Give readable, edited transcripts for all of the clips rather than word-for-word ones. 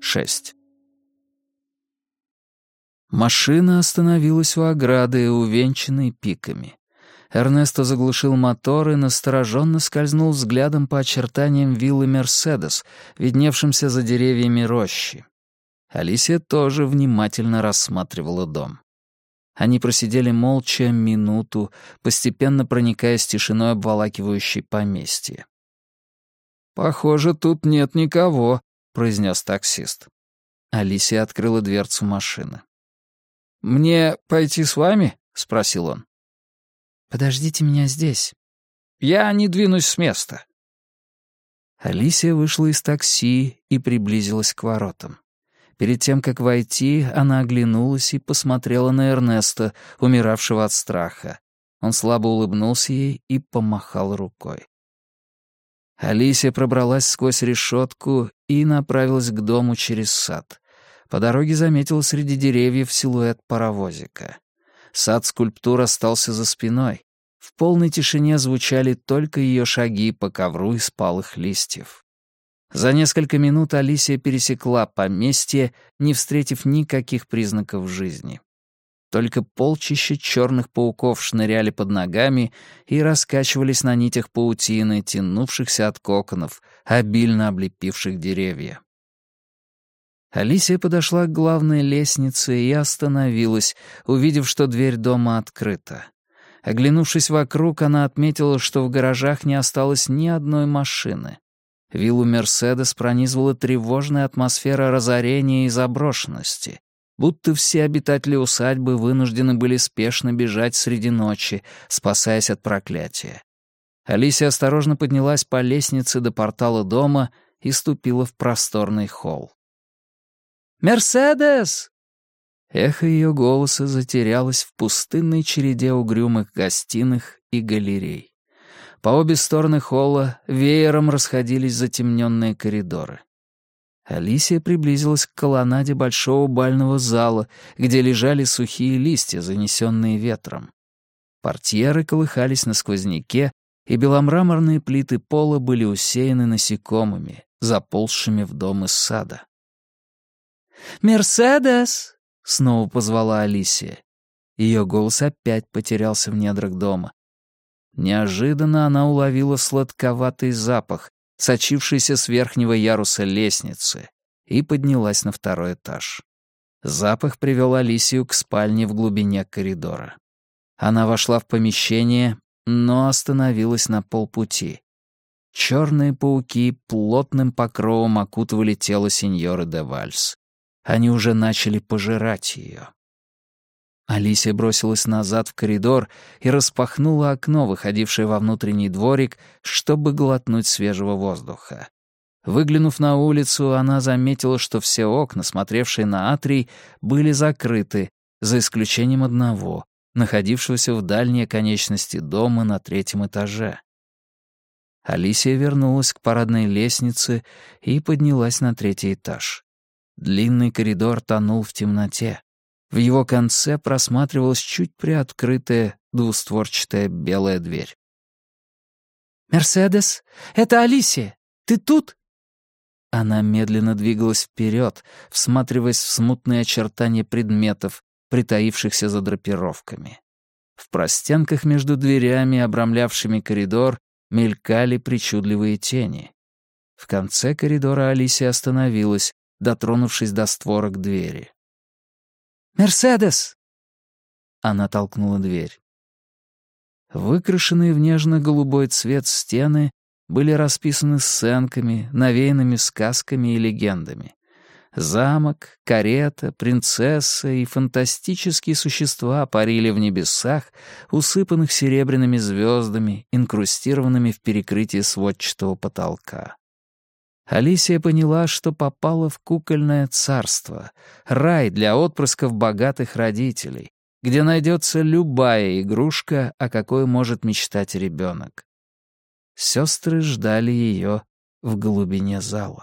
6. Машина остановилась у ограды, увенчанной пиками. Эрнесто заглушил мотор и настороженно скользнул взглядом по очертаниям виллы «Мерседес», видневшимся за деревьями рощи. Алисия тоже внимательно рассматривала дом. Они просидели молча минуту, постепенно проникаясь тишиной, обволакивающей поместье. «Похоже, тут нет никого», — произнес таксист. Алисия открыла дверцу машины. «Мне пойти с вами?» — спросил он. «Подождите меня здесь». «Я не двинусь с места». Алисия вышла из такси и приблизилась к воротам. Перед тем, как войти, она оглянулась и посмотрела на Эрнеста, умиравшего от страха. Он слабо улыбнулся ей и помахал рукой. Алисия пробралась сквозь решетку и направилась к дому через сад. По дороге заметила среди деревьев силуэт паровозика. Сад-скульптур остался за спиной. В полной тишине звучали только ее шаги по ковру из палых листьев. За несколько минут Алисия пересекла поместье, не встретив никаких признаков жизни. Только полчища черных пауков шныряли под ногами и раскачивались на нитях паутины, тянувшихся от коконов, обильно облепивших деревья. Алисия подошла к главной лестнице и остановилась, увидев, что дверь дома открыта. Оглянувшись вокруг, она отметила, что в гаражах не осталось ни одной машины. Виллу «Мерседес» пронизывала тревожная атмосфера разорения и заброшенности, будто все обитатели усадьбы вынуждены были спешно бежать среди ночи, спасаясь от проклятия. Алисия осторожно поднялась по лестнице до портала дома и ступила в просторный холл. «Мерседес!» Эхо ее голоса затерялось в пустынной череде угрюмых гостиных и галерей. По обе стороны холла веером расходились затемненные коридоры. Алисия приблизилась к колоннаде большого бального зала, где лежали сухие листья, занесенные ветром. Портьеры колыхались на сквозняке, и беломраморные плиты пола были усеяны насекомыми, заползшими в дом из сада. «Мерседес!» — снова позвала Алисия. Ее голос опять потерялся в недрах дома. Неожиданно она уловила сладковатый запах, сочившийся с верхнего яруса лестницы, и поднялась на второй этаж. Запах привел Алисию к спальне в глубине коридора. Она вошла в помещение, но остановилась на полпути. Черные пауки плотным покровом окутывали тело сеньоры де Вальс. Они уже начали пожирать ее. Алисия бросилась назад в коридор и распахнула окно, выходившее во внутренний дворик, чтобы глотнуть свежего воздуха. Выглянув на улицу, она заметила, что все окна, смотревшие на атрий, были закрыты, за исключением одного, находившегося в дальней оконечности дома на третьем этаже. Алисия вернулась к парадной лестнице и поднялась на третий этаж. Длинный коридор тонул в темноте. В его конце просматривалась чуть приоткрытая двустворчатая белая дверь. «Мерседес, это Алисия! Ты тут?» Она медленно двигалась вперед, всматриваясь в смутные очертания предметов, притаившихся за драпировками. В простенках между дверями, обрамлявшими коридор, мелькали причудливые тени. В конце коридора Алисия остановилась, дотронувшись до створок двери. «Мерседес!» Она толкнула дверь. Выкрашенные в нежно-голубой цвет стены были расписаны сценками, навеянными сказками и легендами. Замок, карета, принцесса и фантастические существа парили в небесах, усыпанных серебряными звездами, инкрустированными в перекрытие сводчатого потолка. Алисия поняла, что попала в кукольное царство, рай для отпрысков богатых родителей, где найдется любая игрушка, о какой может мечтать ребенок. Сестры ждали ее в глубине зала.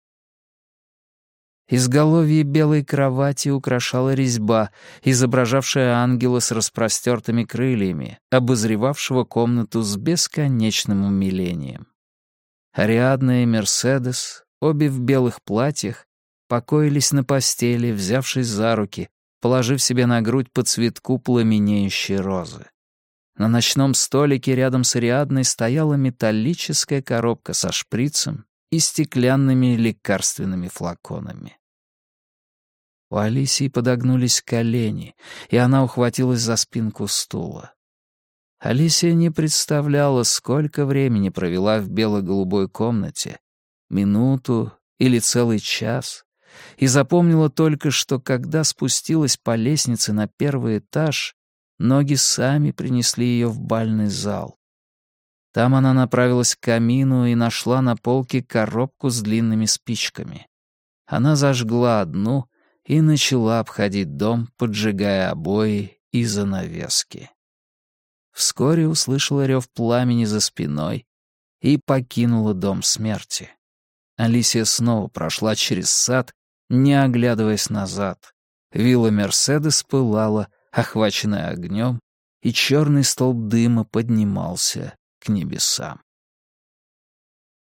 Изголовье белой кровати украшала резьба, изображавшая ангела с распростертыми крыльями, обозревавшего комнату с бесконечным умилением. Ариадна и Мерседес, обе в белых платьях, покоились на постели, взявшись за руки, положив себе на грудь по цветку пламенеющей розы. На ночном столике рядом с Ариадной стояла металлическая коробка со шприцем и стеклянными лекарственными флаконами. У Алисии подогнулись колени, и она ухватилась за спинку стула. Алисия не представляла, сколько времени провела в бело-голубой комнате, минуту или целый час, и запомнила только, что когда спустилась по лестнице на первый этаж, ноги сами принесли ее в бальный зал. Там она направилась к камину и нашла на полке коробку с длинными спичками. Она зажгла одну и начала обходить дом, поджигая обои и занавески. Вскоре услышала рев пламени за спиной и покинула дом смерти. Алисия снова прошла через сад, не оглядываясь назад. Вилла Мерседес пылала, охваченная огнем, и черный столб дыма поднимался к небесам.